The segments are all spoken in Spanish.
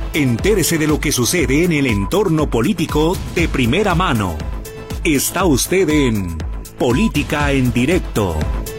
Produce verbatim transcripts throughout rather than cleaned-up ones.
Entérese de lo que sucede en el entorno político de primera mano. Está usted en Política en Directo.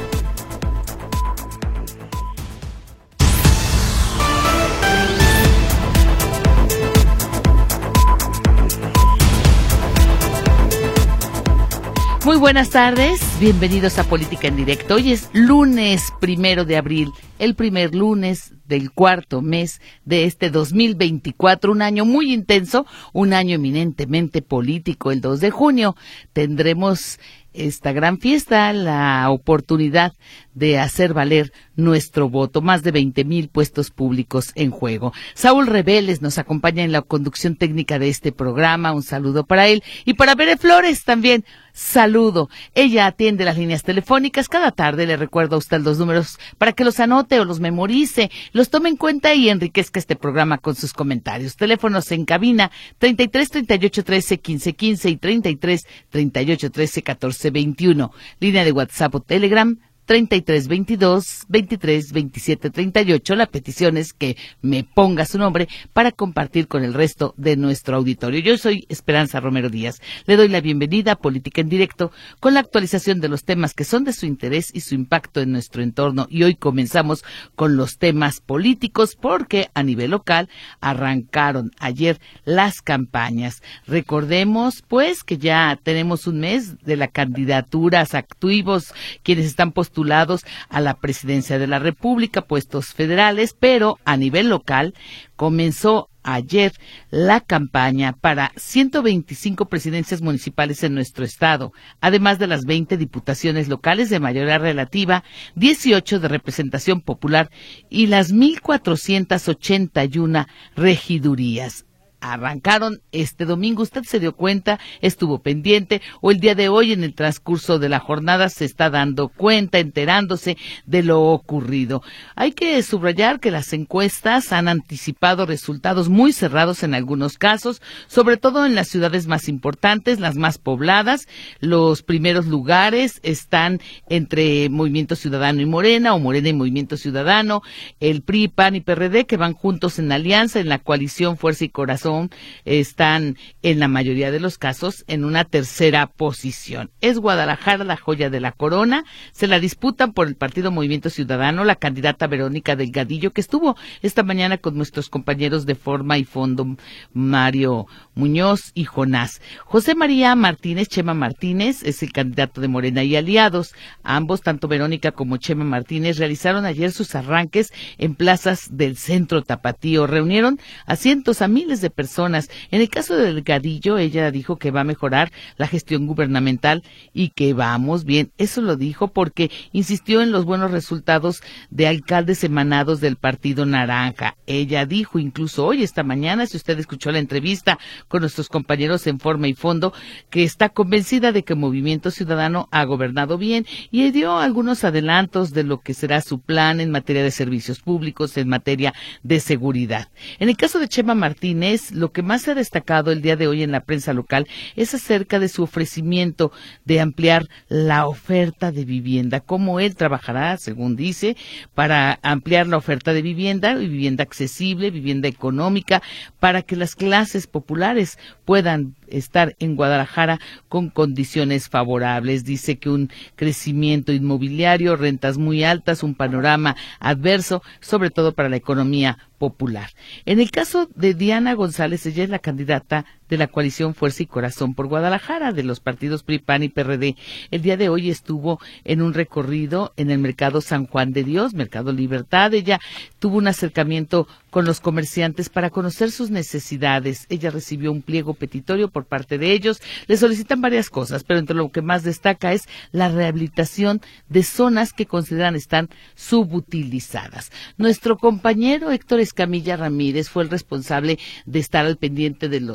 Muy buenas tardes, bienvenidos a Política en Directo. Hoy es lunes primero de abril, el primer lunes del cuarto mes de este dos mil veinticuatro, un año muy intenso, un año eminentemente político. El dos de junio tendremos esta gran fiesta, la oportunidad de hacer valer nuestro voto. Más de veinte mil puestos públicos en juego. Saúl Reveles nos acompaña en la conducción técnica de este programa. Un saludo para él. Y para Bere Flores también, saludo. Ella atiende las líneas telefónicas. Cada tarde le recuerdo a usted los números para que los anote o los memorice, los tome en cuenta y enriquezca este programa con sus comentarios. Teléfonos en cabina treinta y tres, treinta y ocho, trece, quince, quince y treinta y tres, treinta y ocho, trece, catorce, veintiuno. Línea de WhatsApp o Telegram treinta y tres, veintidós, veintitrés, veintisiete, treinta y ocho. La petición es que me ponga su nombre para compartir con el resto de nuestro auditorio. Yo soy Esperanza Romero Díaz. Le doy la bienvenida a Política en Directo con la actualización de los temas que son de su interés y su impacto en nuestro entorno. Y hoy comenzamos con los temas políticos porque a nivel local arrancaron ayer las campañas. Recordemos pues que ya tenemos un mes de la candidaturas activos, quienes están postulando a la presidencia de la República, puestos federales, pero a nivel local comenzó ayer la campaña para ciento veinticinco presidencias municipales en nuestro estado, además de las veinte diputaciones locales de mayoría relativa, dieciocho de representación popular y las mil cuatrocientas ochenta y una regidurías. Arrancaron este domingo, usted se dio cuenta, estuvo pendiente, o el día de hoy en el transcurso de la jornada se está dando cuenta, enterándose de lo ocurrido. Hay que subrayar que las encuestas han anticipado resultados muy cerrados en algunos casos, sobre todo en las ciudades más importantes, las más pobladas. Los primeros lugares están entre Movimiento Ciudadano y Morena, o Morena y Movimiento Ciudadano, el P R I, P A N y P R D, que van juntos en alianza en la coalición Fuerza y Corazón, están en la mayoría de los casos en una tercera posición. Es Guadalajara la joya de la corona, se la disputan por el partido Movimiento Ciudadano la candidata Verónica Delgadillo, que estuvo esta mañana con nuestros compañeros de Forma y Fondo, Mario Muñoz y Jonás. José María Martínez, Chema Martínez, es el candidato de Morena y aliados. Ambos, tanto Verónica como Chema Martínez, realizaron ayer sus arranques en plazas del centro tapatío. Reunieron a cientos, a miles de personas. En el caso de Delgadillo, ella dijo que va a mejorar la gestión gubernamental y que vamos bien. Eso lo dijo porque insistió en los buenos resultados de alcaldes emanados del Partido Naranja. Ella dijo incluso hoy, esta mañana, si usted escuchó la entrevista con nuestros compañeros en Forma y Fondo, que está convencida de que Movimiento Ciudadano ha gobernado bien y dio algunos adelantos de lo que será su plan en materia de servicios públicos, en materia de seguridad. En el caso de Chema Martínez, lo que más se ha destacado el día de hoy en la prensa local es acerca de su ofrecimiento de ampliar la oferta de vivienda, cómo él trabajará, según dice, para ampliar la oferta de vivienda, vivienda accesible, vivienda económica, para que las clases populares puedan estar en Guadalajara con condiciones favorables. Dice que un crecimiento inmobiliario, rentas muy altas, un panorama adverso, sobre todo para la economía popular. En el caso de Diana González, ella es la candidata de la coalición Fuerza y Corazón por Guadalajara, de los partidos P R I, P A N y P R D. El día de hoy estuvo en un recorrido en el Mercado San Juan de Dios, Mercado Libertad. Ella tuvo un acercamiento con los comerciantes para conocer sus necesidades. Ella recibió un pliego petitorio por parte de ellos. Le solicitan varias cosas, pero entre lo que más destaca es la rehabilitación de zonas que consideran están subutilizadas. Nuestro compañero Héctor Escamilla Ramírez fue el responsable de estar al pendiente de los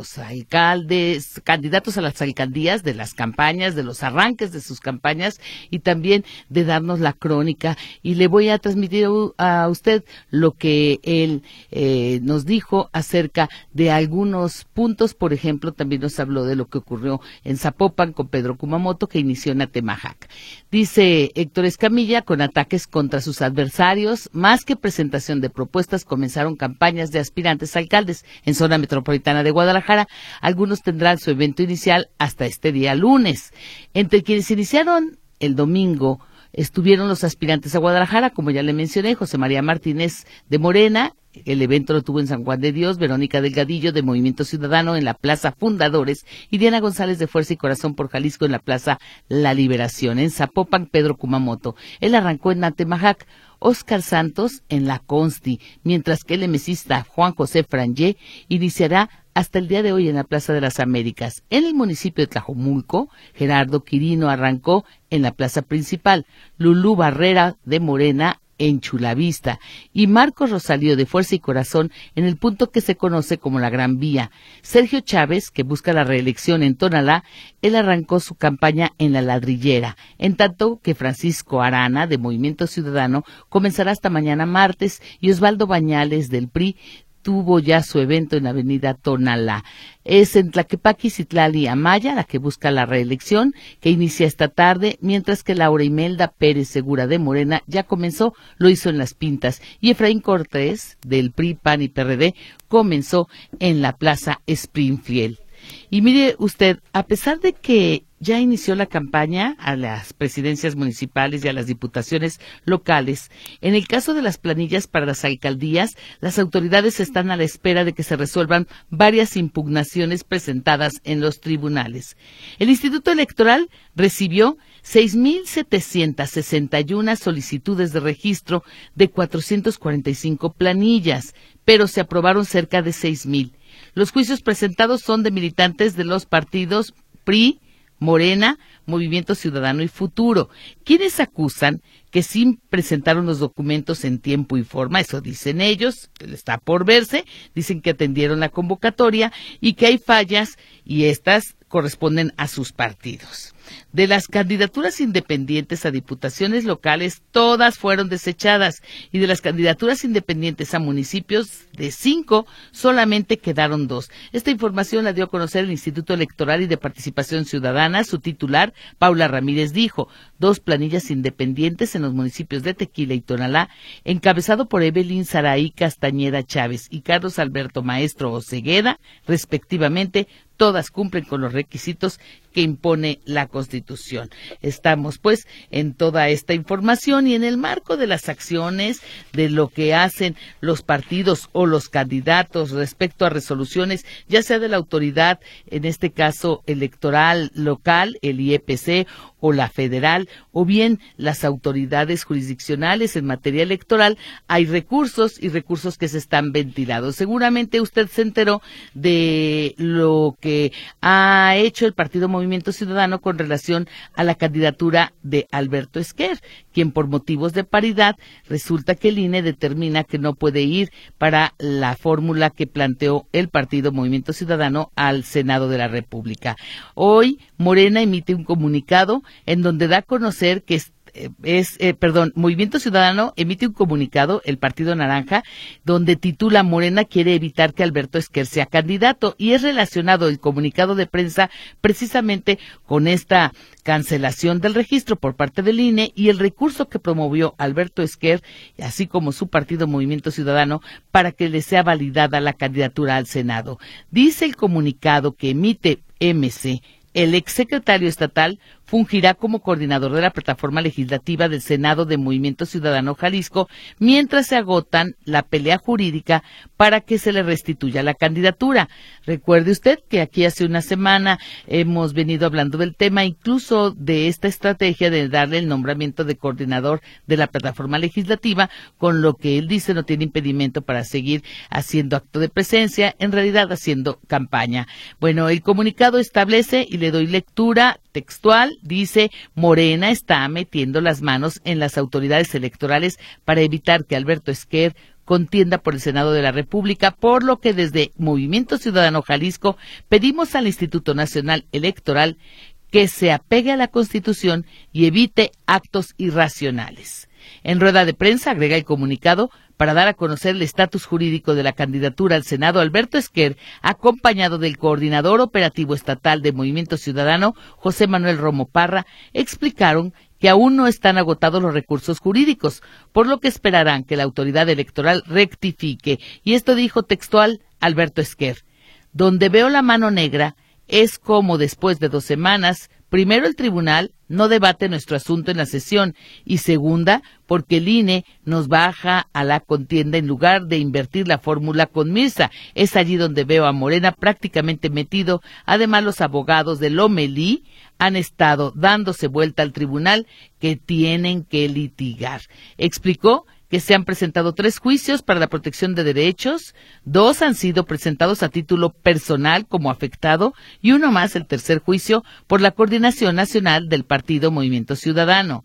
alcaldes, candidatos a las alcaldías, de las campañas, de los arranques de sus campañas y también de darnos la crónica. Y le voy a transmitir a usted lo que él eh, nos dijo acerca de algunos puntos. Por ejemplo, también nos habló de lo que ocurrió en Zapopan con Pedro Kumamoto, que inició en Atemajac. Dice Héctor Escamilla, con ataques contra sus adversarios, más que presentación de propuestas, comenzaron campañas de aspirantes a alcaldes en zona metropolitana de Guadalajara. Algunos tendrán su evento inicial hasta este día lunes. Entre quienes iniciaron el domingo estuvieron los aspirantes a Guadalajara, como ya le mencioné, José María Martínez de Morena. El evento lo tuvo en San Juan de Dios, Verónica Delgadillo de Movimiento Ciudadano en la Plaza Fundadores y Diana González de Fuerza y Corazón por Jalisco en la Plaza La Liberación. En Zapopan, Pedro Kumamoto. Él arrancó en Atemajac. Óscar Santos en la Consti, mientras que el emesista Juan José Frangé iniciará hasta el día de hoy en la Plaza de las Américas. En el municipio de Tlajomulco, Gerardo Quirino arrancó en la plaza principal, Lulú Barrera de Morena en Chulavista y Marcos Rosalío de Fuerza y Corazón en el punto que se conoce como la Gran Vía. Sergio Chávez, que busca la reelección en Tonalá, él arrancó su campaña en La Ladrillera, en tanto que Francisco Arana de Movimiento Ciudadano comenzará hasta mañana martes y Osvaldo Bañales del P R I tuvo ya su evento en Avenida Tonalá. Es en Tlaquepaque, Citlali Amaya, la que busca la reelección, que inicia esta tarde, mientras que Laura Imelda Pérez Segura de Morena ya comenzó, lo hizo en Las Pintas, y Efraín Cortés, del P R I, P A N y P R D, comenzó en la Plaza Springfield. Y mire usted, a pesar de que ya inició la campaña a las presidencias municipales y a las diputaciones locales, en el caso de las planillas para las alcaldías, las autoridades están a la espera de que se resuelvan varias impugnaciones presentadas en los tribunales. El Instituto Electoral recibió seis mil setecientas sesenta y una solicitudes de registro de cuatrocientas cuarenta y cinco planillas, pero se aprobaron cerca de seis mil. Los juicios presentados son de militantes de los partidos P R I, Morena, Movimiento Ciudadano y Futuro, quienes acusan que sí presentaron los documentos en tiempo y forma, eso dicen ellos, está por verse, dicen que atendieron la convocatoria y que hay fallas y estas corresponden a sus partidos. De las candidaturas independientes a diputaciones locales, todas fueron desechadas, y de las candidaturas independientes a municipios, de cinco, solamente quedaron dos. Esta información la dio a conocer el Instituto Electoral y de Participación Ciudadana. Su titular, Paula Ramírez, dijo, dos planillas independientes en los municipios de Tequila y Tonalá, encabezado por Evelyn Saraí Castañeda Chávez y Carlos Alberto Maestro Ocegueda, respectivamente. Todas cumplen con los requisitos que impone la Constitución. Estamos, pues, en toda esta información y en el marco de las acciones de lo que hacen los partidos o los candidatos respecto a resoluciones, ya sea de la autoridad, en este caso electoral local, el I E P C, o la federal, o bien las autoridades jurisdiccionales en materia electoral, hay recursos y recursos que se están ventilando. Seguramente usted se enteró de lo que que ha hecho el Partido Movimiento Ciudadano con relación a la candidatura de Alberto Esquer, quien por motivos de paridad resulta que el I N E determina que no puede ir para la fórmula que planteó el Partido Movimiento Ciudadano al Senado de la República. Hoy Morena emite un comunicado en donde da a conocer que es, eh, perdón, Movimiento Ciudadano emite un comunicado, el Partido Naranja, donde titula Morena quiere evitar que Alberto Esquer sea candidato, y es relacionado el comunicado de prensa precisamente con esta cancelación del registro por parte del I N E y el recurso que promovió Alberto Esquer, así como su partido Movimiento Ciudadano, para que le sea validada la candidatura al Senado. Dice el comunicado que emite M C, el exsecretario estatal fungirá como coordinador de la plataforma legislativa del Senado de Movimiento Ciudadano Jalisco mientras se agotan la pelea jurídica para que se le restituya la candidatura. Recuerde usted que aquí hace una semana hemos venido hablando del tema, incluso de esta estrategia de darle el nombramiento de coordinador de la plataforma legislativa, con lo que él dice no tiene impedimento para seguir haciendo acto de presencia, en realidad haciendo campaña. Bueno, el comunicado establece, y le doy lectura textual, dice: Morena está metiendo las manos en las autoridades electorales para evitar que Alberto Esquer contienda por el Senado de la República, por lo que desde Movimiento Ciudadano Jalisco pedimos al Instituto Nacional Electoral que se apegue a la Constitución y evite actos irracionales. En rueda de prensa agrega el comunicado para dar a conocer el estatus jurídico de la candidatura al Senado. Alberto Esquer, acompañado del coordinador operativo estatal de Movimiento Ciudadano, José Manuel Romo Parra, explicaron que aún no están agotados los recursos jurídicos, por lo que esperarán que la autoridad electoral rectifique. Y esto dijo textual Alberto Esquer: donde veo la mano negra es como después de dos semanas, primero el tribunal no debate nuestro asunto en la sesión y segunda, porque el I N E nos baja a la contienda en lugar de invertir la fórmula con Mirza. Es allí donde veo a Morena prácticamente metido. Además, los abogados de Lomelí han estado dándose vuelta al tribunal que tienen que litigar. Explicó que se han presentado tres juicios para la protección de derechos, dos han sido presentados a título personal como afectado y uno más, el tercer juicio, por la Coordinación Nacional del Partido Movimiento Ciudadano.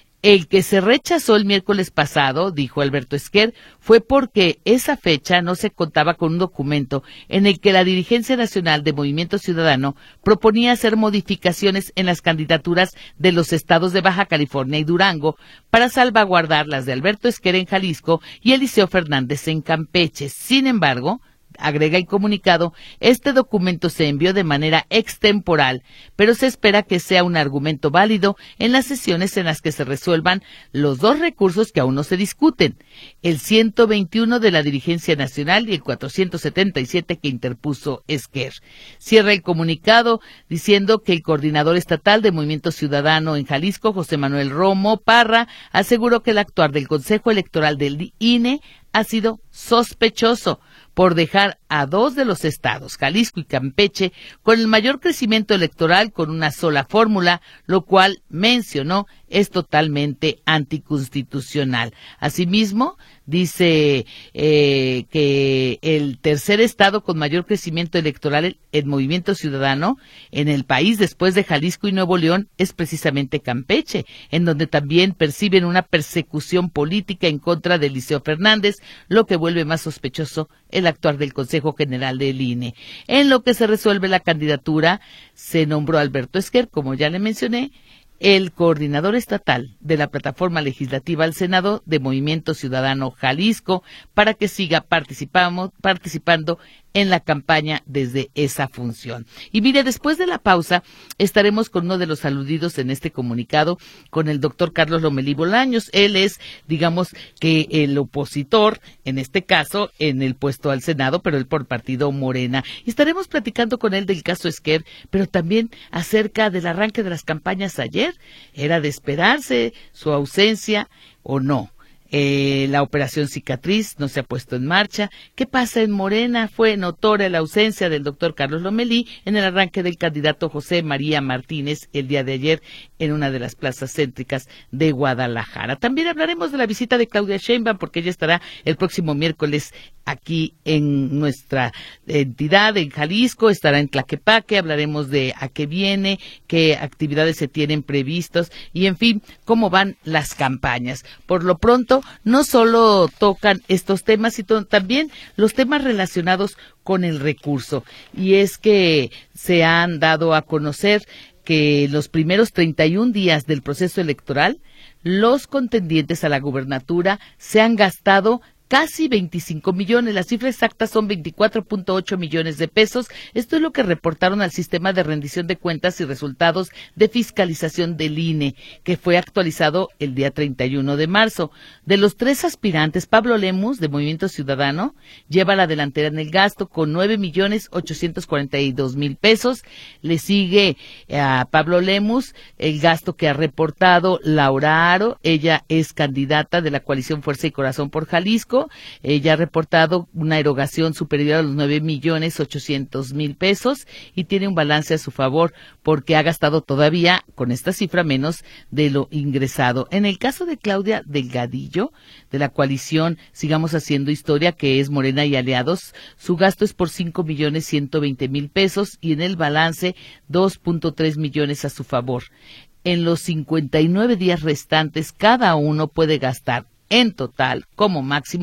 El que se rechazó el miércoles pasado, dijo Alberto Esquer, fue porque esa fecha no se contaba con un documento en el que la dirigencia nacional de Movimiento Ciudadano proponía hacer modificaciones en las candidaturas de los estados de Baja California y Durango para salvaguardar las de Alberto Esquer en Jalisco y Eliseo Fernández en Campeche. Sin embargo, agrega el comunicado, este documento se envió de manera extemporal, pero se espera que sea un argumento válido en las sesiones en las que se resuelvan los dos recursos que aún no se discuten, el ciento veintiuno de la dirigencia nacional y el cuatrocientos setenta y siete que interpuso Esquer. Cierra el comunicado diciendo que el coordinador estatal de Movimiento Ciudadano en Jalisco, José Manuel Romo Parra, aseguró que el actuar del Consejo Electoral del I N E ha sido sospechoso por dejar a dos de los estados, Jalisco y Campeche, con el mayor crecimiento electoral con una sola fórmula, lo cual, mencionó, es totalmente anticonstitucional. Asimismo, dice eh, que el tercer estado con mayor crecimiento electoral en Movimiento Ciudadano en el país después de Jalisco y Nuevo León es precisamente Campeche, en donde también perciben una persecución política en contra de Eliseo Fernández, lo que vuelve más sospechoso el actuar del Consejo General del I N E. En lo que se resuelve la candidatura, se nombró a Alberto Esquer, como ya le mencioné, el coordinador estatal de la plataforma legislativa al Senado de Movimiento Ciudadano Jalisco, para que siga participamos, participando en la campaña desde esa función. Y mire, después de la pausa estaremos con uno de los aludidos en este comunicado, con el doctor Carlos Lomelí Bolaños. Él es, digamos, que el opositor, en este caso, en el puesto al Senado, pero él por partido Morena. Y estaremos platicando con él del caso Esquer, pero también acerca del arranque de las campañas ayer. ¿Era de esperarse su ausencia o no? Eh, la operación cicatriz no se ha puesto en marcha. ¿Qué pasa en Morena? Fue notoria la ausencia del doctor Carlos Lomelí en el arranque del candidato José María Martínez el día de ayer en una de las plazas céntricas de Guadalajara. También hablaremos de la visita de Claudia Sheinbaum, porque ella estará el próximo miércoles aquí en nuestra entidad, en Jalisco, estará en Tlaquepaque, hablaremos de a qué viene, qué actividades se tienen previstos y, en fin, cómo van las campañas. Por lo pronto, no solo tocan estos temas, sino también los temas relacionados con el recurso. Y es que se han dado a conocer que los primeros treinta y un días del proceso electoral, los contendientes a la gubernatura se han gastado casi veinticinco millones, la cifra exacta son veinticuatro punto ocho millones de pesos. Esto es lo que reportaron al Sistema de Rendición de Cuentas y Resultados de Fiscalización del I N E, que fue actualizado el día treinta y uno de marzo. De los tres aspirantes, Pablo Lemus, de Movimiento Ciudadano, lleva la delantera en el gasto con nueve millones ochocientos cuarenta y dos mil pesos. Le sigue a Pablo Lemus el gasto que ha reportado Laura Aro. Ella es candidata de la coalición Fuerza y Corazón por Jalisco. Ella ha reportado una erogación superior a los nueve millones ochocientos mil pesos y tiene un balance a su favor porque ha gastado todavía con esta cifra menos de lo ingresado. En el caso de Claudia Delgadillo, de la coalición Sigamos Haciendo Historia, que es Morena y Aliados, su gasto es por cinco millones ciento veinte mil pesos y en el balance dos punto tres millones a su favor. En los cincuenta y nueve días restantes, cada uno puede gastar en total, como máximo,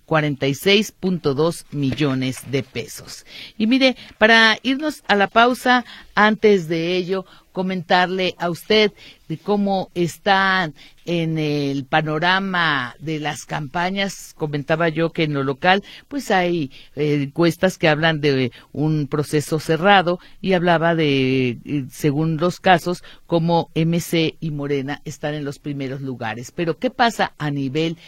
cuarenta y seis punto dos millones de pesos. Y mire, para irnos a la pausa, antes de ello, comentarle a usted de cómo están en el panorama de las campañas. Comentaba yo que en lo local pues hay eh, encuestas que hablan de un proceso cerrado y hablaba de, eh, según los casos, como M C y Morena están en los primeros lugares. Pero ¿qué pasa a nivel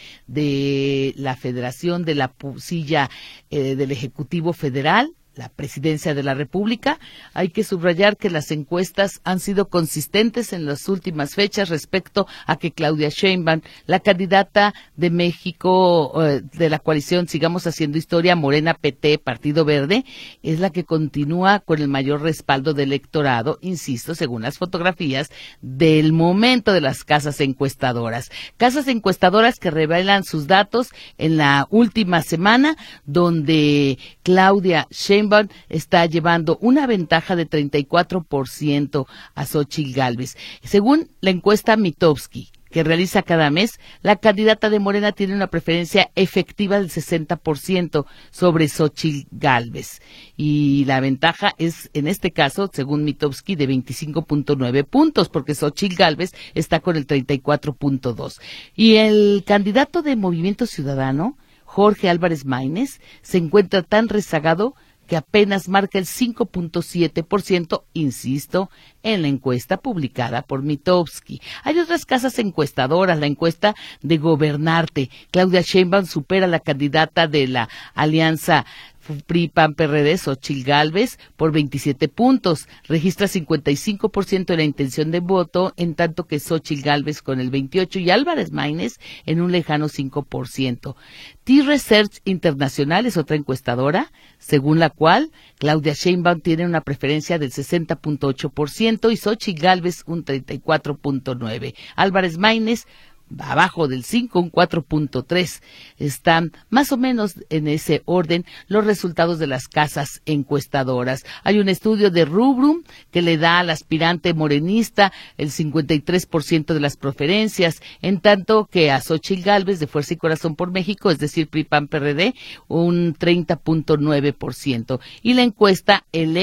de la federación, de la silla eh, del Ejecutivo Federal? La presidencia de la República? Hay que subrayar que las encuestas han sido consistentes en las últimas fechas respecto a que Claudia Sheinbaum, la candidata de México eh, de la coalición Sigamos Haciendo Historia, Morena, P T, Partido Verde, es la que continúa con el mayor respaldo del electorado, insisto, según las fotografías del momento de las casas encuestadoras. Casas encuestadoras que revelan sus datos en la última semana, donde Claudia Sheinbaum está llevando una ventaja de treinta y cuatro por ciento a Xóchitl Gálvez. Según la encuesta Mitofsky, que realiza cada mes, la candidata de Morena tiene una preferencia efectiva del sesenta por ciento sobre Xóchitl Gálvez. Y la ventaja es, en este caso, según Mitofsky, de veinticinco punto nueve puntos, porque Xóchitl Gálvez está con el treinta y cuatro punto dos. Y el candidato de Movimiento Ciudadano, Jorge Álvarez Maínez, se encuentra tan rezagado que apenas marca el cinco punto siete por ciento, insisto, en la encuesta publicada por Mitofsky. Hay otras casas encuestadoras, la encuesta de Gobernarte. Claudia Sheinbaum supera a la candidata de la alianza P R I, P A N, P R D, Xóchitl Gálvez, por veintisiete puntos. Registra cincuenta y cinco por ciento de la intención de voto, en tanto que Xóchitl Gálvez con el veintiocho por ciento y Álvarez Maínez en un lejano cinco por ciento. T-Research Internacional es otra encuestadora, según la cual Claudia Sheinbaum tiene una preferencia del sesenta punto ocho por ciento y Xóchitl Gálvez un treinta y cuatro punto nueve por ciento. Álvarez Maínez abajo del cinco, un cuatro punto tres. Están más o menos en ese orden los resultados de las casas encuestadoras. Hay un estudio de Rubrum que le da al aspirante morenista el cincuenta y tres por ciento de las preferencias, en tanto que a Xóchitl Gálvez de Fuerza y Corazón por México, es decir, P R I, P A N, P R D, un treinta punto nueve por ciento. Y la encuesta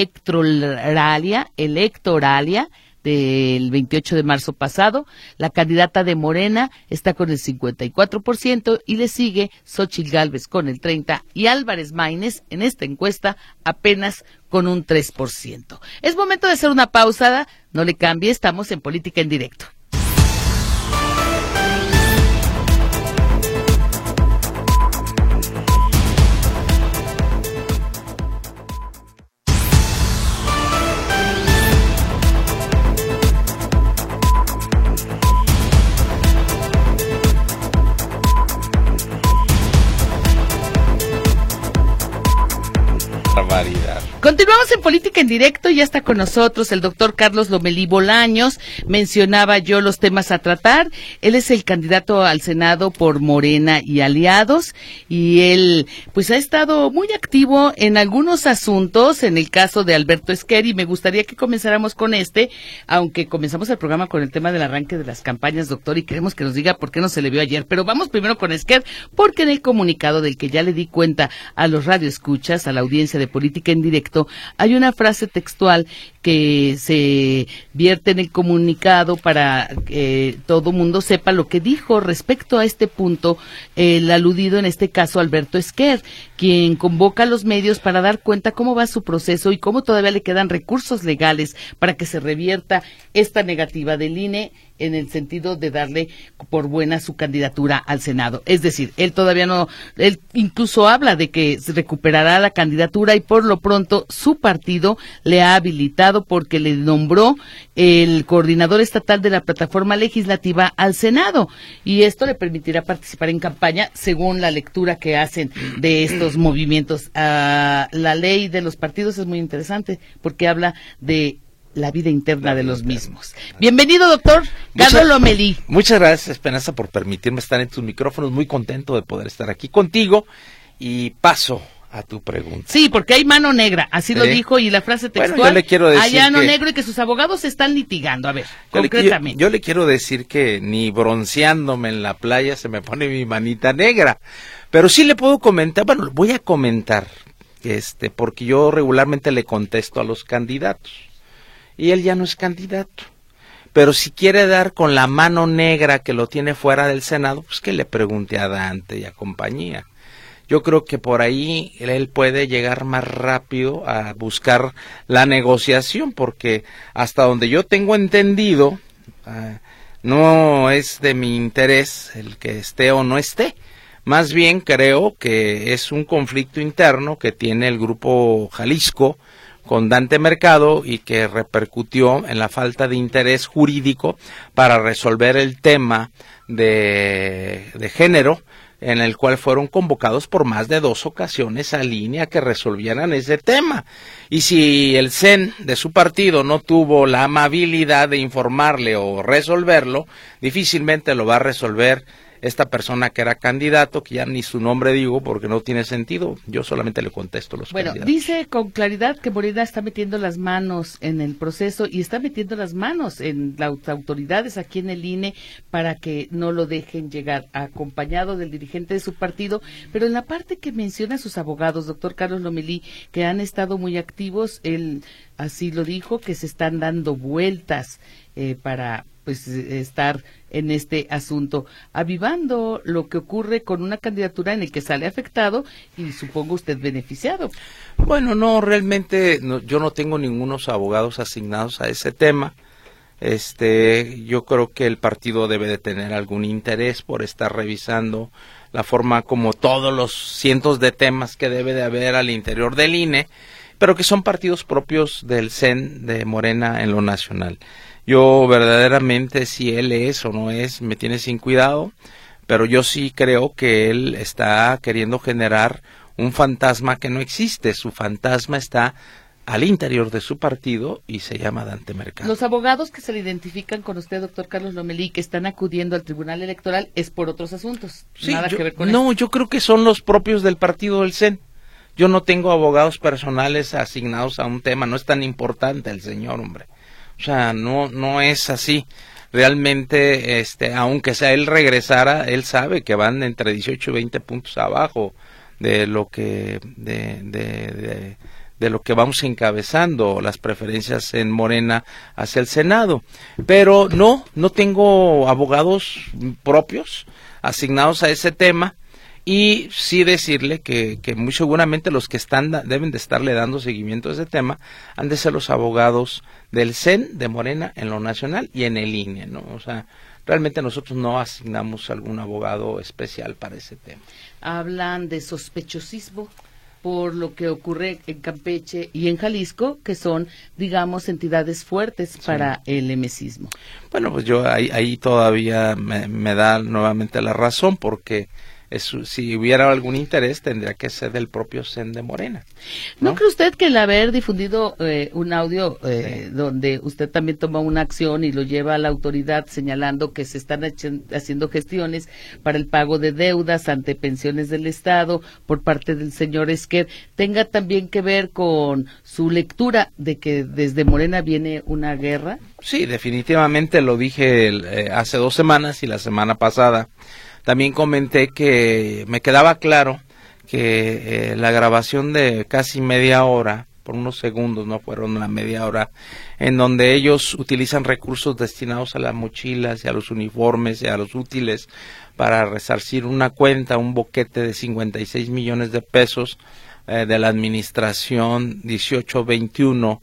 Electoralia, Electoralia, del veintiocho de marzo pasado, la candidata de Morena está con el cincuenta y cuatro por ciento y le sigue Xóchitl Gálvez con el treinta por ciento y Álvarez Maínez en esta encuesta apenas con un tres por ciento. Es momento de hacer una pausa, no le cambie, estamos en Política en Directo. Continuamos en Política en Directo, ya está con nosotros el doctor Carlos Lomelí Bolaños. Mencionaba yo los temas a tratar. Él es el candidato al Senado por Morena y Aliados y él pues ha estado muy activo en algunos asuntos, en el caso de Alberto Esquer, y me gustaría que comenzáramos con este, aunque comenzamos el programa con el tema del arranque de las campañas, doctor, y queremos que nos diga por qué no se le vio ayer. Pero vamos primero con Esquer, porque en el comunicado del que ya le di cuenta a los radioescuchas, a la audiencia de Política en Directo, hay una frase textual que se vierte en el comunicado para que todo mundo sepa lo que dijo respecto a este punto el aludido, en este caso, Alberto Esquer, quien convoca a los medios para dar cuenta cómo va su proceso y cómo todavía le quedan recursos legales para que se revierta esta negativa del I N E en el sentido de darle por buena su candidatura al Senado. Es decir, él todavía no, él incluso habla de que se recuperará la candidatura y por lo pronto su partido le ha habilitado porque le nombró el coordinador estatal de la plataforma legislativa al Senado y esto le permitirá participar en campaña según la lectura que hacen de estos movimientos. Uh, la ley de los partidos es muy interesante porque habla de la vida interna de los mismos. Bienvenido, doctor Carlos Lomelí. Muchas gracias, Esperanza, por permitirme estar en tus micrófonos. Muy contento de poder estar aquí contigo y paso a tu pregunta. Sí, porque hay mano negra, así ¿Eh? lo dijo, y la frase textual, bueno, yo le quiero decir hay mano que, negro y que sus abogados están litigando. A ver, yo concretamente. Le, yo, yo le quiero decir que ni bronceándome en la playa se me pone mi manita negra, pero sí le puedo comentar, bueno, voy a comentar, este, porque yo regularmente le contesto a los candidatos, y él ya no es candidato. Pero si quiere dar con la mano negra que lo tiene fuera del Senado, pues que le pregunte a Dante y a compañía. Yo creo que por ahí él puede llegar más rápido a buscar la negociación, porque hasta donde yo tengo entendido, uh, no es de mi interés el que esté o no esté. Más bien creo que es un conflicto interno que tiene el Grupo Jalisco con Dante Mercado y que repercutió en la falta de interés jurídico para resolver el tema de, de género, en el cual fueron convocados por más de dos ocasiones a línea que resolvieran ese tema. Y si el C E N de su partido no tuvo la amabilidad de informarle o resolverlo, difícilmente lo va a resolver esta persona que era candidato, que ya ni su nombre digo porque no tiene sentido, yo solamente le contesto los bueno, candidatos. Dice con claridad que Morena está metiendo las manos en el proceso y está metiendo las manos en las autoridades aquí en el I N E para que no lo dejen llegar, acompañado del dirigente de su partido, pero en la parte que menciona sus abogados, doctor Carlos Lomelí, que han estado muy activos, él así lo dijo, que se están dando vueltas eh, para pues estar en este asunto, avivando lo que ocurre con una candidatura en el que sale afectado y supongo usted beneficiado. Bueno, no, realmente no, yo no tengo ningunos abogados asignados a ese tema. Este, yo creo que el partido debe de tener algún interés por estar revisando la forma como todos los cientos de temas que debe de haber al interior del I N E, pero que son partidos propios del C E N de Morena en lo nacional. Yo verdaderamente, si él es o no es, me tiene sin cuidado, pero yo sí creo que él está queriendo generar un fantasma que no existe. Su fantasma está al interior de su partido y se llama Dante Mercado. Los abogados que se le identifican con usted, doctor Carlos Lomelí, que están acudiendo al Tribunal Electoral, es por otros asuntos, sí, nada yo, que ver con No, esto. yo creo que son los propios del partido del C E N. Yo no tengo abogados personales asignados a un tema, no es tan importante el señor, hombre. O sea, no no es así. Realmente, este, aunque sea él regresara, él sabe que van entre dieciocho y veinte puntos abajo de lo que de, de, de, de lo que vamos encabezando las preferencias en Morena hacia el Senado. Pero no, no tengo abogados propios asignados a ese tema. Y sí decirle que, que muy seguramente los que están deben de estarle dando seguimiento a ese tema han de ser los abogados del C E N de Morena en lo nacional y en el I N E, ¿no? O sea, realmente nosotros no asignamos algún abogado especial para ese tema. Hablan de sospechosismo por lo que ocurre en Campeche y en Jalisco, que son, digamos, entidades fuertes sí. para el emesismo. Bueno, pues yo ahí, ahí todavía me, me da nuevamente la razón, porque Es, si hubiera algún interés tendría que ser del propio C E N de Morena. ¿No, ¿No cree usted que el haber difundido eh, un audio eh, sí. donde usted también toma una acción y lo lleva a la autoridad señalando que se están haciendo gestiones para el pago de deudas ante pensiones del Estado por parte del señor Esquer, tenga también que ver con su lectura de que desde Morena viene una guerra? Sí, definitivamente lo dije eh, hace dos semanas y la semana pasada. También comenté que me quedaba claro que eh, la grabación de casi media hora, por unos segundos, no fueron una media hora, en donde ellos utilizan recursos destinados a las mochilas y a los uniformes y a los útiles para resarcir una cuenta, un boquete de cincuenta y seis millones de pesos eh, de la administración dieciocho veintiuno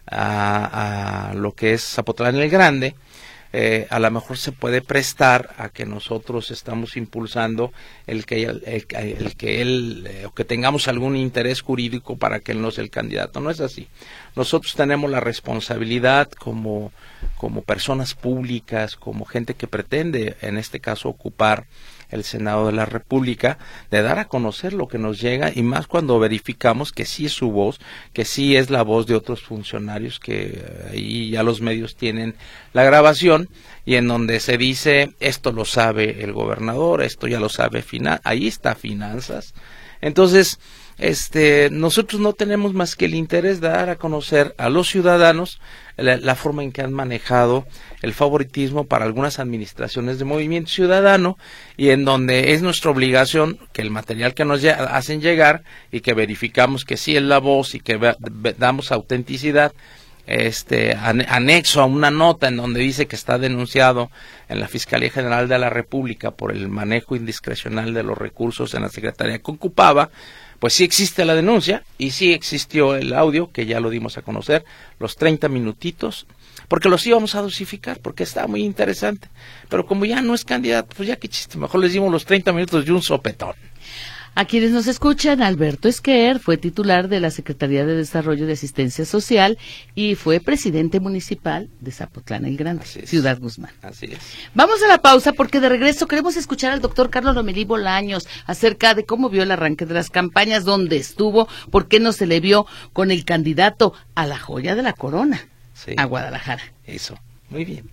a, a lo que es Zapotlán el Grande. Eh, a lo mejor se puede prestar a que nosotros estamos impulsando el que el, el, el que él eh, o que tengamos algún interés jurídico para que él no sea el candidato. No es así. Nosotros tenemos la responsabilidad como como personas públicas, como gente que pretende, en este caso, ocupar el Senado de la República, de dar a conocer lo que nos llega, y más cuando verificamos que sí es su voz, que sí es la voz de otros funcionarios, que ahí ya los medios tienen la grabación, y en donde se dice, esto lo sabe el gobernador, esto ya lo sabe Finanzas, ahí está Finanzas, Entonces, este, nosotros no tenemos más que el interés de dar a conocer a los ciudadanos la, la forma en que han manejado el favoritismo para algunas administraciones de Movimiento Ciudadano, y en donde es nuestra obligación que el material que nos hacen llegar y que verificamos que sí es la voz y que ve, ve, damos autenticidad, este anexo a una nota en donde dice que está denunciado en la Fiscalía General de la República por el manejo indiscrecional de los recursos en la Secretaría que ocupaba, pues sí existe la denuncia y sí existió el audio, que ya lo dimos a conocer, los treinta minutitos, porque los íbamos a dosificar, porque estaba muy interesante, pero como ya no es candidato, pues ya qué chiste, mejor les dimos los treinta minutos de un sopetón. A quienes nos escuchan, Alberto Esquer fue titular de la Secretaría de Desarrollo de Asistencia Social y fue presidente municipal de Zapotlán el Grande, Ciudad Guzmán. Así es. Vamos a la pausa porque de regreso queremos escuchar al doctor Carlos Lomelí Bolaños acerca de cómo vio el arranque de las campañas, dónde estuvo, por qué no se le vio con el candidato a la joya de la corona, sí, a Guadalajara. Eso, muy bien.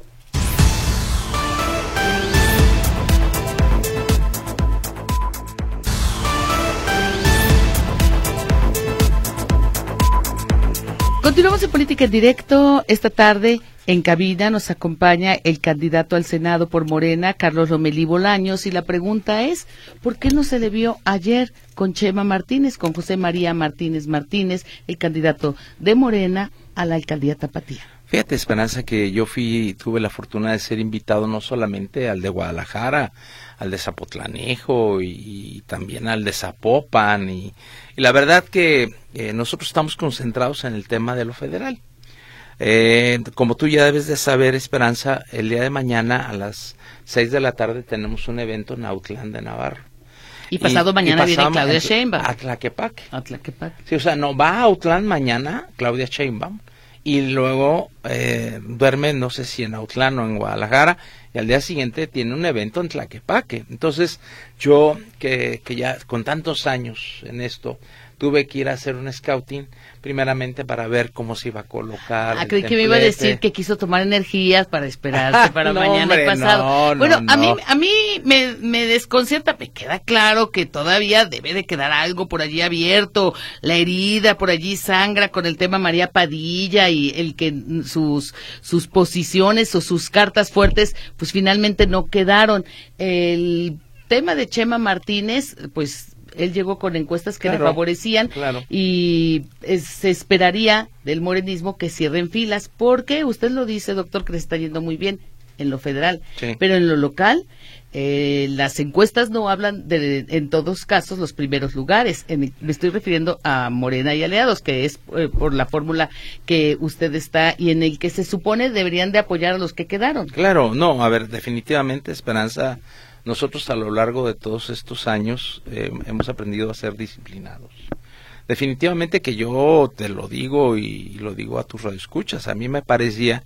Continuamos en Política en Directo. Esta tarde en cabina nos acompaña el candidato al Senado por Morena, Carlos Lomelí Bolaños, y la pregunta es, ¿por qué no se le vio ayer con Chema Martínez, con José María Martínez Martínez, el candidato de Morena a la alcaldía Tapatía? Fíjate, Esperanza, que yo fui, tuve la fortuna de ser invitado no solamente al de Guadalajara, al de Zapotlanejo y, y también al de Zapopan, y, y la verdad que eh, nosotros estamos concentrados en el tema de lo federal. Eh, como tú ya debes de saber, Esperanza, el día de mañana a las seis de la tarde tenemos un evento en Autlán de Navarro. Y pasado y, mañana y viene Claudia Sheinbaum. A Tlaquepaque. A Tlaquepaque. Sí, o sea, no, va a Autlán mañana Claudia Sheinbaum, y luego eh, duerme, no sé si en Autlán o en Guadalajara, y al día siguiente tiene un evento en Tlaquepaque. Entonces, yo que, que ya con tantos años en esto, tuve que ir a hacer un scouting, primeramente para ver cómo se iba a colocar. Ah, creí que me iba a decir que quiso tomar energías para esperarse para no, mañana hombre, y pasado. No, bueno, no, a mí, a mí me, me desconcierta, me queda claro que todavía debe de quedar algo por allí abierto, la herida por allí sangra con el tema María Padilla y el que sus, sus posiciones o sus cartas fuertes, pues finalmente no quedaron. El tema de Chema Martínez, pues él llegó con encuestas que claro, le favorecían, claro. y es, se esperaría del morenismo que cierren filas, porque usted lo dice, doctor, que le está yendo muy bien en lo federal, sí, pero en lo local eh, las encuestas no hablan de, en todos casos, los primeros lugares. En, me estoy refiriendo a Morena y aliados, que es eh, por la fórmula que usted está y en el que se supone deberían de apoyar a los que quedaron. Claro, no, a ver, definitivamente, Esperanza, nosotros a lo largo de todos estos años eh, hemos aprendido a ser disciplinados. Definitivamente que yo te lo digo y lo digo a tus radioescuchas, a mí me parecía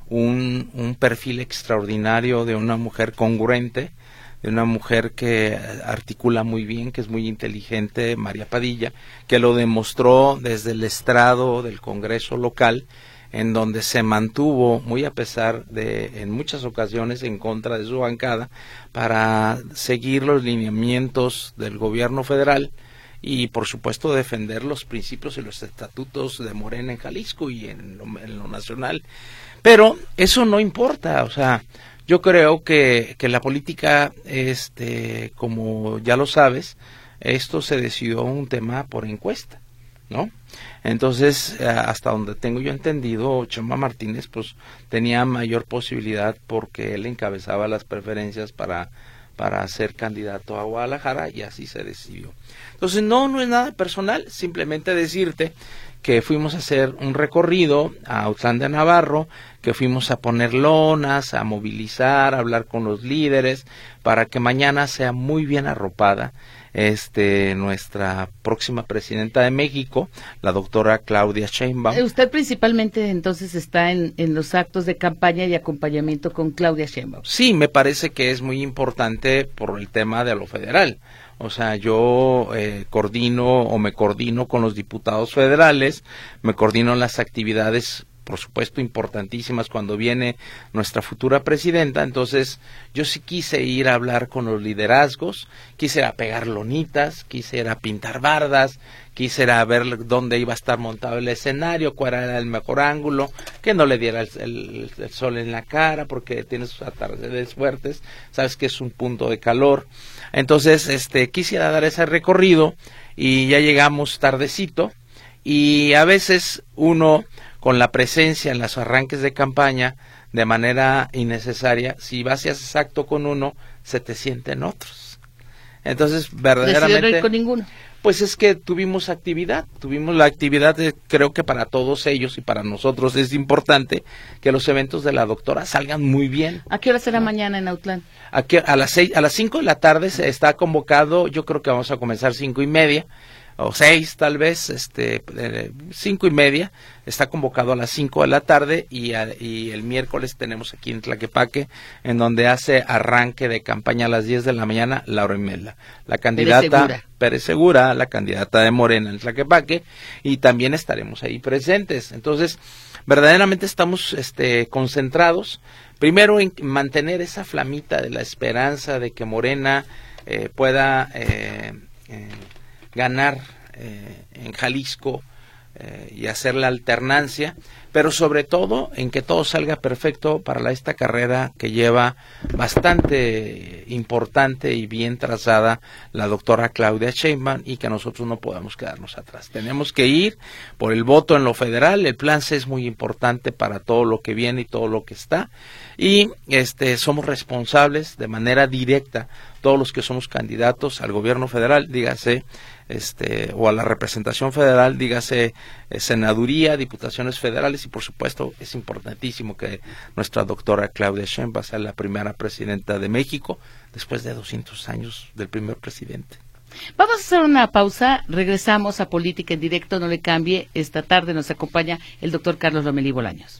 un, un perfil extraordinario de una mujer congruente, de una mujer que articula muy bien, que es muy inteligente, María Padilla, que lo demostró desde el estrado del Congreso local, en donde se mantuvo, muy a pesar de, en muchas ocasiones, en contra de su bancada, para seguir los lineamientos del gobierno federal y, por supuesto, defender los principios y los estatutos de Morena en Jalisco y en lo, en lo nacional. Pero eso no importa, o sea, yo creo que, que la política, este, como ya lo sabes, esto se decidió un tema por encuesta, ¿no? Entonces, hasta donde tengo yo entendido, Chema Martínez pues tenía mayor posibilidad porque él encabezaba las preferencias para, para ser candidato a Guadalajara, y así se decidió. Entonces, no, no es nada personal, simplemente decirte que fuimos a hacer un recorrido a Autlán de Navarro, que fuimos a poner lonas, a movilizar, a hablar con los líderes, para que mañana sea muy bien arropada este nuestra próxima presidenta de México, la doctora Claudia Sheinbaum. Usted principalmente entonces está en, en los actos de campaña y acompañamiento con Claudia Sheinbaum. Sí, me parece que es muy importante por el tema de lo federal. O sea, yo eh, coordino o me coordino con los diputados federales, me coordino en las actividades por supuesto importantísimas cuando viene nuestra futura presidenta. Entonces yo sí quise ir a hablar con los liderazgos, quise ir a pegar lonitas, quise ir a pintar bardas, quise ir a ver dónde iba a estar montado el escenario, cuál era el mejor ángulo, que no le diera el, el, el sol en la cara porque tiene sus atardeceres fuertes, sabes que es un punto de calor. Entonces este quisiera dar ese recorrido y ya llegamos tardecito, y a veces uno con la presencia en los arranques de campaña de manera innecesaria, si vas y haces acto con uno, se te sienten otros. Entonces verdaderamente ¿Decidieron ir con ninguno? Pues es que tuvimos actividad, tuvimos la actividad, de, creo que para todos ellos y para nosotros es importante que los eventos de la doctora salgan muy bien. ¿A qué hora será ¿no? mañana en Autlán? Aquí a las seis, a las cinco de la tarde se está convocado, yo creo que vamos a comenzar cinco y media, o seis tal vez, este, eh, cinco y media, está convocado a las cinco de la tarde, y, a, y el miércoles tenemos aquí en Tlaquepaque, en donde hace arranque de campaña a las diez de la mañana, Laura Imelda, la candidata Pérez Segura, la candidata de Morena en Tlaquepaque, y también estaremos ahí presentes. Entonces, verdaderamente estamos este, concentrados, primero en mantener esa flamita de la esperanza de que Morena eh, pueda eh, eh, ganar eh, en Jalisco eh, y hacer la alternancia, pero sobre todo en que todo salga perfecto para la, esta carrera que lleva bastante importante y bien trazada la doctora Claudia Sheinbaum, y que nosotros no podemos quedarnos atrás. Tenemos que ir por el voto en lo federal, el plan C es muy importante para todo lo que viene y todo lo que está, y este somos responsables de manera directa, todos los que somos candidatos al gobierno federal, dígase, este o a la representación federal, dígase eh, senaduría, diputaciones federales, y por supuesto es importantísimo que nuestra doctora Claudia Sheinbaum sea la primera presidenta de México después de doscientos años del primer presidente. Vamos a hacer una pausa, regresamos a Política en Directo, no le cambie. Esta tarde nos acompaña el doctor Carlos Lomelí Bolaños.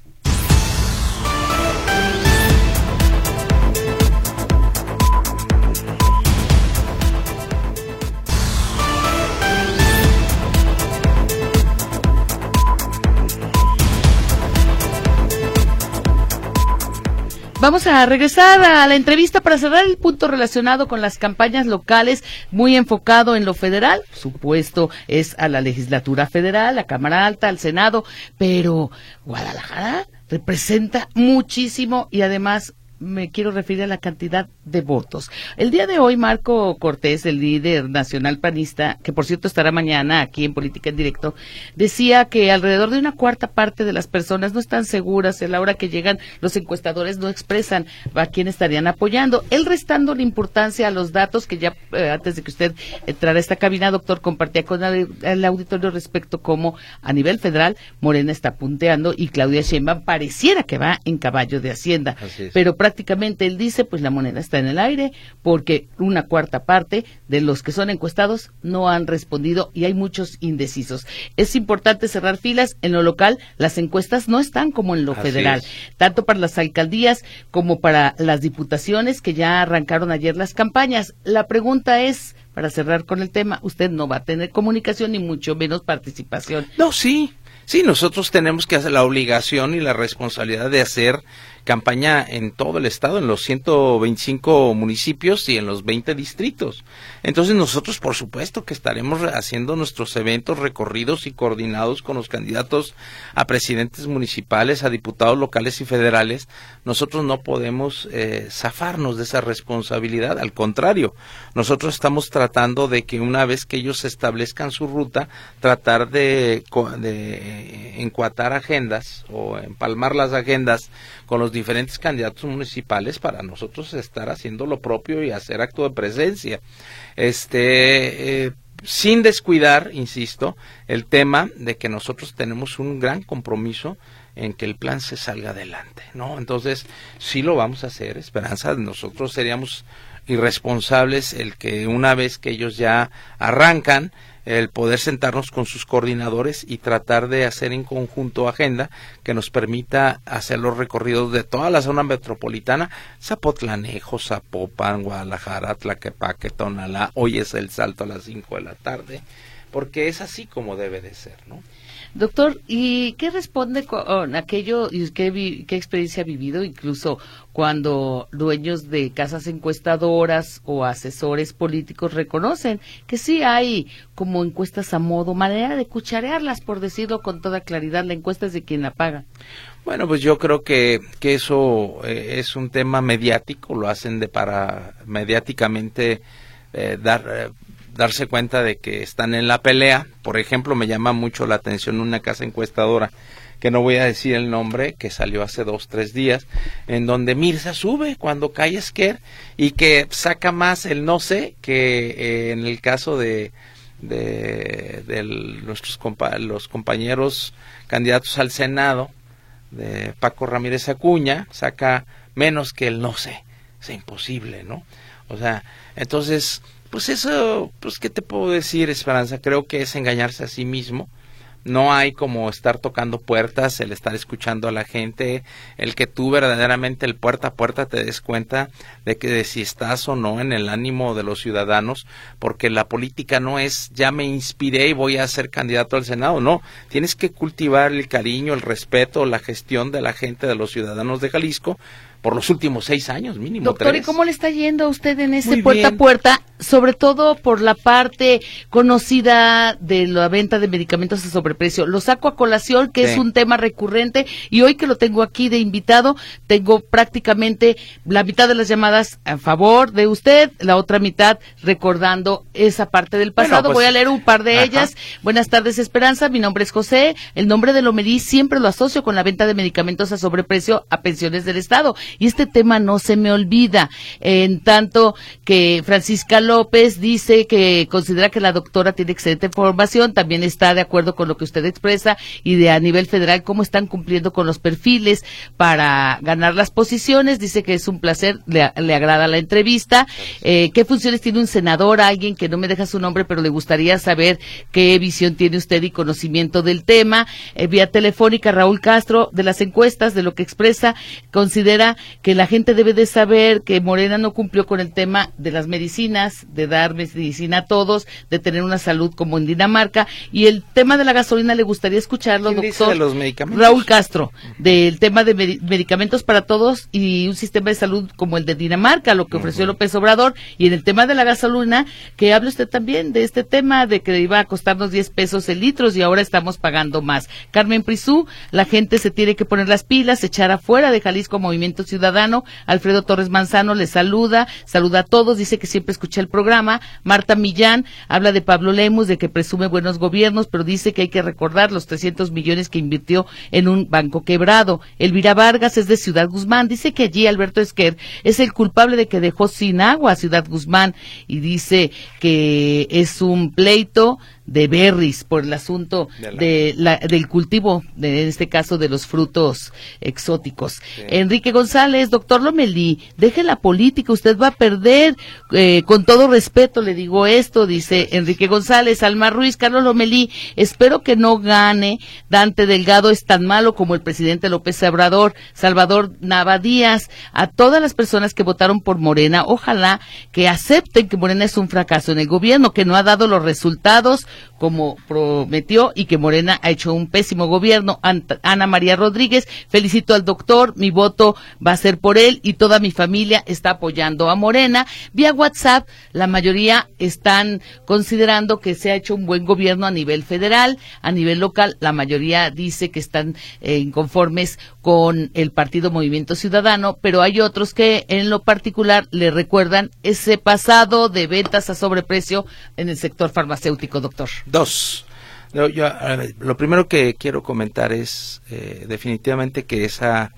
Vamos a regresar a la entrevista para cerrar el punto relacionado con las campañas locales, muy enfocado en lo federal. Supuesto es a la legislatura federal, la Cámara Alta, al Senado, pero Guadalajara representa muchísimo, y además me quiero referir a la cantidad de votos. El día de hoy, Marco Cortés, el líder nacional panista, que por cierto estará mañana aquí en Política en Directo, decía que alrededor de una cuarta parte de las personas no están seguras. A la hora que llegan los encuestadores no expresan a quién estarían apoyando. Él restando la importancia a los datos que ya eh, antes de que usted entrara a esta cabina, doctor, compartía con el auditorio respecto cómo a nivel federal Morena está punteando y Claudia Sheinbaum pareciera que va en caballo de Hacienda. Pero prácticamente él dice, pues la moneda está en el aire, porque una cuarta parte de los que son encuestados no han respondido y hay muchos indecisos. Es importante cerrar filas. En lo local, las encuestas no están como en lo Así federal, es. Tanto para las alcaldías como para las diputaciones, que ya arrancaron ayer las campañas. La pregunta es, para cerrar con el tema, usted no va a tener comunicación ni mucho menos participación. No, sí, sí, nosotros tenemos que hacer la obligación y la responsabilidad de hacer campaña en todo el estado, en los ciento veinticinco municipios y en los veinte distritos. Entonces nosotros, por supuesto, que estaremos haciendo nuestros eventos, recorridos y coordinados con los candidatos a presidentes municipales, a diputados locales y federales. Nosotros no podemos eh, zafarnos de esa responsabilidad, al contrario, nosotros estamos tratando de que una vez que ellos establezcan su ruta, tratar de, de encuatar agendas o empalmar las agendas con los diferentes candidatos municipales para nosotros estar haciendo lo propio y hacer acto de presencia. Este, eh, sin descuidar, insisto, el tema de que nosotros tenemos un gran compromiso en que el plan se salga adelante, ¿no? Entonces, sí lo vamos a hacer, Esperanza. Nosotros seríamos irresponsables el que una vez que ellos ya arrancan, el poder sentarnos con sus coordinadores y tratar de hacer en conjunto agenda que nos permita hacer los recorridos de toda la zona metropolitana, Zapotlanejo, Zapopan, Guadalajara, Tlaquepaque, Tonalá. Hoy es el salto a las cinco de la tarde, porque es así como debe de ser, ¿no? Doctor, ¿y qué responde con aquello y qué, vi, qué experiencia ha vivido incluso cuando dueños de casas encuestadoras o asesores políticos reconocen que sí hay como encuestas a modo, manera de cucharearlas, por decirlo con toda claridad? La encuesta es de quien la paga. Bueno, pues yo creo que, que eso eh, es un tema mediático, lo hacen de para mediáticamente eh, dar... Eh, darse cuenta de que están en la pelea. Por ejemplo, me llama mucho la atención una casa encuestadora, que no voy a decir el nombre, que salió hace dos, tres días, en donde Mirza sube cuando cae Esquer y que saca más el no sé que eh, en el caso de, de, de nuestros compa los compañeros candidatos al Senado, de Paco Ramírez Acuña, saca menos que el no sé. Es imposible, ¿no? O sea, entonces... Pues eso, pues ¿qué te puedo decir, Esperanza? Creo que es engañarse a sí mismo. No hay como estar tocando puertas, el estar escuchando a la gente, el que tú verdaderamente el puerta a puerta te des cuenta de que de si estás o no en el ánimo de los ciudadanos, porque la política no es ya me inspiré y voy a ser candidato al Senado, no, tienes que cultivar el cariño, el respeto, la gestión de la gente, de los ciudadanos de Jalisco, por los últimos seis años mínimo. Doctor, tres. ¿y cómo le está yendo a usted en ese Muy puerta bien. a puerta? Sobre todo por la parte conocida de la venta de medicamentos a sobreprecio. Lo saco a colación, que Sí. es un tema recurrente, y hoy que lo tengo aquí de invitado, tengo prácticamente la mitad de las llamadas a favor de usted, la otra mitad recordando esa parte del pasado. Bueno, pues, voy a leer un par de ajá. ellas. Buenas tardes, Esperanza, mi nombre es José. El nombre de Lomelí siempre lo asocio con la venta de medicamentos a sobreprecio a pensiones del Estado. Y este tema no se me olvida, en tanto que Francisca López dice que considera que la doctora tiene excelente formación, también está de acuerdo con lo que usted expresa, y de a nivel federal cómo están cumpliendo con los perfiles para ganar las posiciones. Dice que es un placer, le, le agrada la entrevista. Eh, ¿Qué funciones tiene un senador? Alguien que no me deja su nombre, pero le gustaría saber qué visión tiene usted y conocimiento del tema. Eh, vía telefónica, Raúl Castro, de las encuestas, de lo que expresa, considera que la gente debe de saber que Morena no cumplió con el tema de las medicinas, de dar medicina a todos, de tener una salud como en Dinamarca, y el tema de la gasolina le gustaría escucharlo, ¿Quién doctor. dice de los medicamentos? Raúl Castro, del tema de med medicamentos para todos y un sistema de salud como el de Dinamarca, lo que ofreció uh-huh. López Obrador, y en el tema de la gasolina, que hable usted también de este tema de que iba a costarnos diez pesos el litro y ahora estamos pagando más. Carmen Prisú, la gente se tiene que poner las pilas, echar afuera de Jalisco Movimiento Ciudadano. Alfredo Torres Manzano le saluda, saluda a todos, dice que siempre escucha el programa. Marta Millán habla de Pablo Lemus, de que presume buenos gobiernos, pero dice que hay que recordar los trescientos millones que invirtió en un banco quebrado. Elvira Vargas es de Ciudad Guzmán, dice que allí Alberto Esquer es el culpable de que dejó sin agua a Ciudad Guzmán, y dice que es un pleito de berries por el asunto de la... De la, del cultivo, de, en este caso de los frutos exóticos. Sí. Enrique González, doctor Lomelí, deje la política, usted va a perder, eh, con todo respeto le digo esto, dice Enrique González. Alma Ruiz, Carlos Lomelí, espero que no gane, Dante Delgado es tan malo como el presidente López Obrador. Salvador Nava Díaz, a todas las personas que votaron por Morena, ojalá que acepten que Morena es un fracaso en el gobierno, que no ha dado los resultados como prometió y que Morena ha hecho un pésimo gobierno. Ana María Rodríguez, felicito al doctor, mi voto va a ser por él y toda mi familia está apoyando a Morena. Vía WhatsApp, la mayoría están considerando que se ha hecho un buen gobierno a nivel federal, a nivel local, la mayoría dice que están eh, inconformes con el partido Movimiento Ciudadano, pero hay otros que en lo particular le recuerdan ese pasado de ventas a sobreprecio en el sector farmacéutico, doctor. Dos. Yo, yo, lo primero que quiero comentar es eh, definitivamente que esa,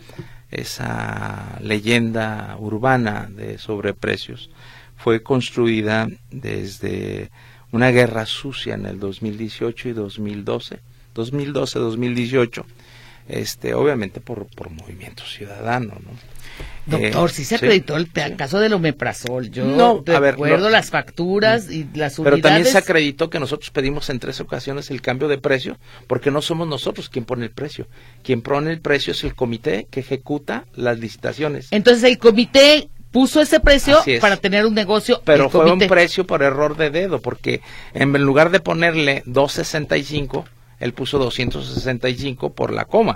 esa leyenda urbana de sobreprecios fue construida desde una guerra sucia en el dos mil dieciocho y dos mil doce, dos mil doce, dos mil dieciocho, este, obviamente por, por Movimiento Ciudadano, ¿no? Doctor, eh, sí se sí, acreditó el, sí. el caso del omeprazol. Yo no, a ver, recuerdo no, las facturas y las pero unidades. también se acreditó que nosotros pedimos en tres ocasiones el cambio de precio, porque no somos nosotros quien pone el precio. Quien pone el precio es el comité que ejecuta las licitaciones. Entonces el comité puso ese precio para tener un negocio. Pero fue un precio por error de dedo, porque en lugar de ponerle dos sesenta y cinco, él puso doscientos sesenta y cinco por la coma.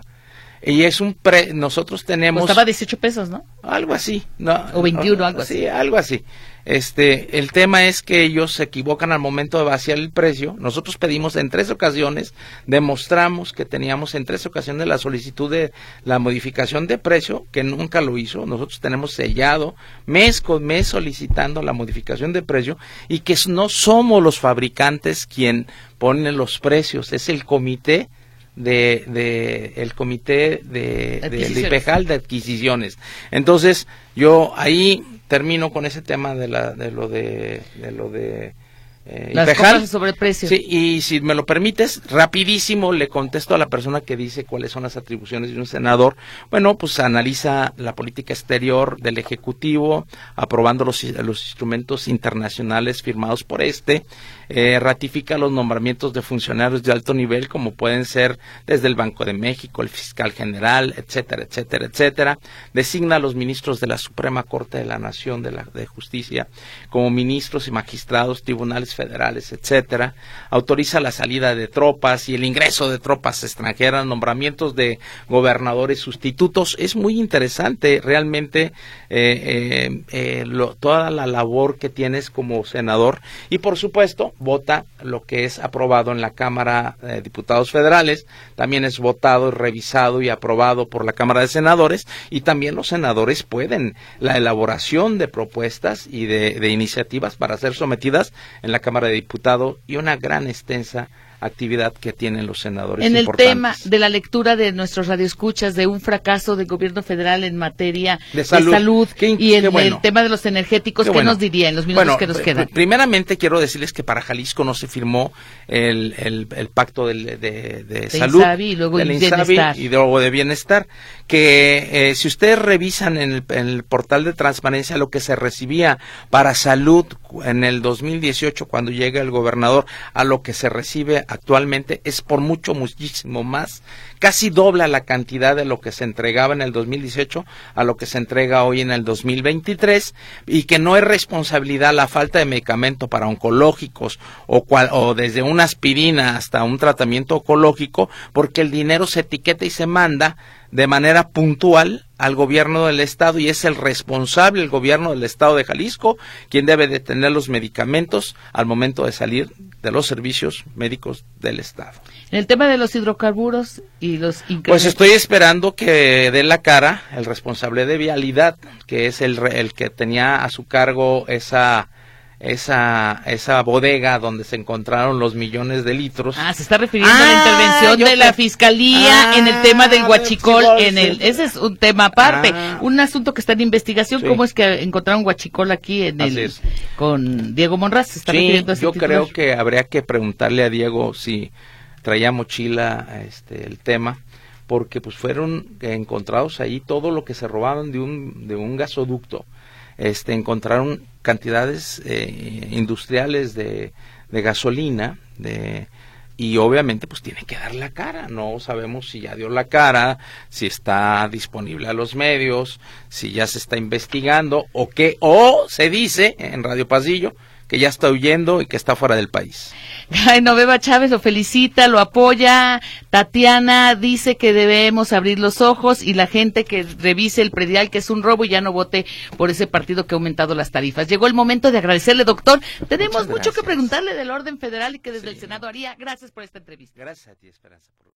Y es un pre, nosotros tenemos... Costaba dieciocho pesos, ¿no? Algo así, no, o veintiuno, no, algo así. Sí, algo así. Este, el tema es que ellos se equivocan al momento de vaciar el precio. Nosotros pedimos en tres ocasiones, demostramos que teníamos en tres ocasiones la solicitud de la modificación de precio, que nunca lo hizo. Nosotros tenemos sellado mes con mes solicitando la modificación de precio y que no somos los fabricantes quien ponen los precios, es el comité de, de el comité de, de, de IPEJAL de adquisiciones. Entonces, yo ahí termino con ese tema de la de lo de, de lo de eh, las IPEJAL. compras sobre precio. Sí, y si me lo permites, rapidísimo le contesto a la persona que dice cuáles son las atribuciones de un senador. Bueno, pues analiza la política exterior del Ejecutivo, aprobando los, los instrumentos internacionales firmados por este, eh, ratifica los nombramientos de funcionarios de alto nivel, como pueden ser desde el Banco de México, el Fiscal General, etcétera, etcétera, etcétera. Designa a los ministros de la Suprema Corte de la Nación de, la, de Justicia como ministros y magistrados, tribunales federales, etcétera. Autoriza la salida de tropas y el ingreso de tropas extranjeras, nombramientos de gobernadores sustitutos. Es muy interesante realmente eh, eh, eh, lo, toda la labor que tienes como senador, y por supuesto vota lo que es aprobado en la Cámara de Diputados Federales, también es votado, revisado y aprobado por la Cámara de Senadores, y también los senadores pueden la elaboración de propuestas y de, de iniciativas para ser sometidas en la Cámara de Diputados, y una gran extensa actividad que tienen los senadores. En el importantes. tema de la lectura de nuestros radioescuchas de un fracaso del gobierno federal en materia de salud, de salud qué, y en qué bueno. el tema de los energéticos, qué ¿qué bueno. nos diría en los minutos bueno, que nos quedan? Primeramente quiero decirles que para Jalisco no se firmó el, el, el pacto del, de, de, de, de salud, Insabi, y luego del de Insabi bienestar. y luego de bienestar, que eh, si ustedes revisan en el, en el portal de transparencia lo que se recibía para salud en el dos mil dieciocho cuando llega el gobernador a lo que se recibe actualmente, es por mucho, muchísimo más, casi dobla la cantidad de lo que se entregaba en el dos mil dieciocho a lo que se entrega hoy en el dos mil veintitrés, y que no es responsabilidad la falta de medicamento para oncológicos o, cual, o desde una aspirina hasta un tratamiento oncológico, porque el dinero se etiqueta y se manda de manera puntual al gobierno del estado, y es el responsable, el gobierno del estado de Jalisco, quien debe de tener los medicamentos al momento de salir de los servicios médicos del estado. En el tema de los hidrocarburos y los incrementos. Pues estoy esperando que dé la cara el responsable de vialidad, que es el, el que tenía a su cargo esa esa esa bodega donde se encontraron los millones de litros. Ah, se está refiriendo ah, a la intervención de te... la fiscalía ah, en el tema del huachicol, huachicol en el ese es un tema aparte, ah, un asunto que está en investigación. Sí. ¿Cómo es que encontraron huachicol aquí en el es. con Diego Monraz? ¿Se está sí, refiriendo a ese yo titular? Creo que habría que preguntarle a Diego si traía mochila este el tema, porque pues fueron encontrados ahí todo lo que se robaban de un de un gasoducto. Este, encontraron cantidades eh, industriales de, de gasolina, de, y obviamente pues tiene que dar la cara. No sabemos si ya dio la cara, si está disponible a los medios, si ya se está investigando, o que, o se dice en Radio Pasillo que ya está huyendo y que está fuera del país. Jaime Beba Chávez lo felicita, lo apoya. Tatiana dice que debemos abrir los ojos y la gente que revise el predial, que es un robo, y ya no vote por ese partido que ha aumentado las tarifas. Llegó el momento de agradecerle, doctor. Tenemos mucho que preguntarle del orden federal y que desde sí. el Senado haría. Gracias por esta entrevista. Gracias a ti, Esperanza.